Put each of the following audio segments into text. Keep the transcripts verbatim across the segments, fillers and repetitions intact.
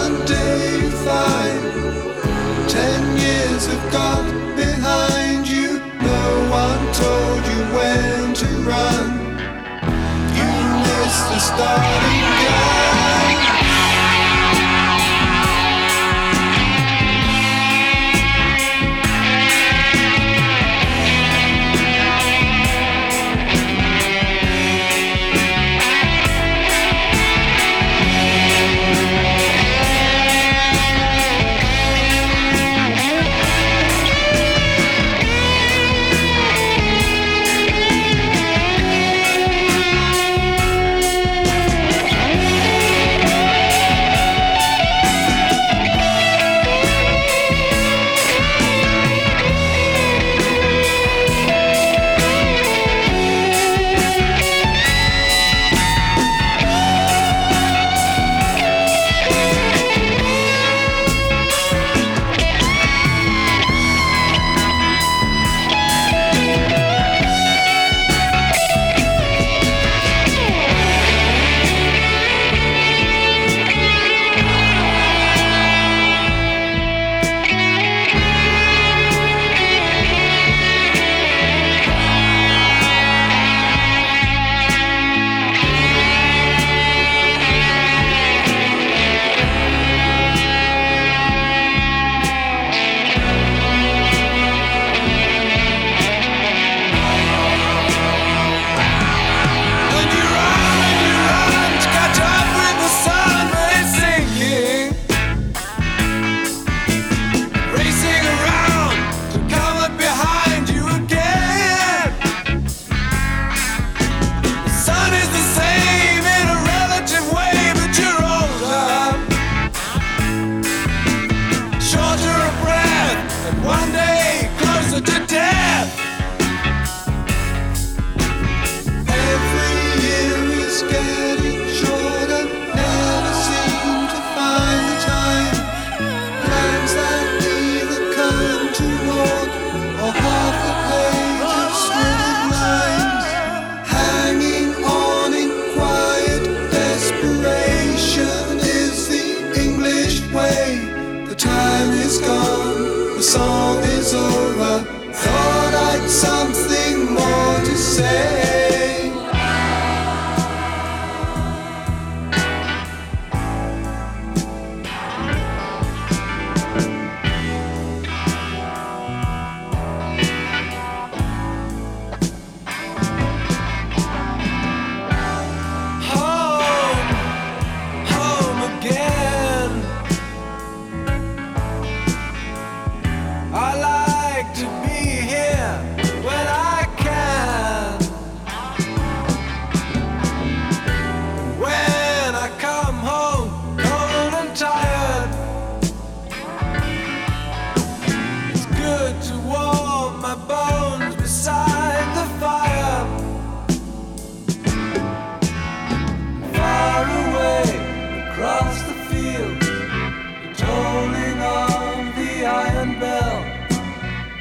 one day you find ten years have gone behind you. No one told you when to run. You missed the starting gun. Something more to say. Home, home again. I like to be here when I can. When I come home cold and tired, it's good to warm my bones beside the fire. Far away across the fields, the tolling of the iron bell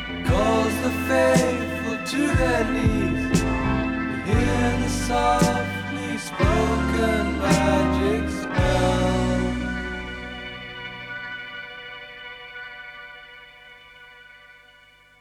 calls the faithful to their knees. You hear the soft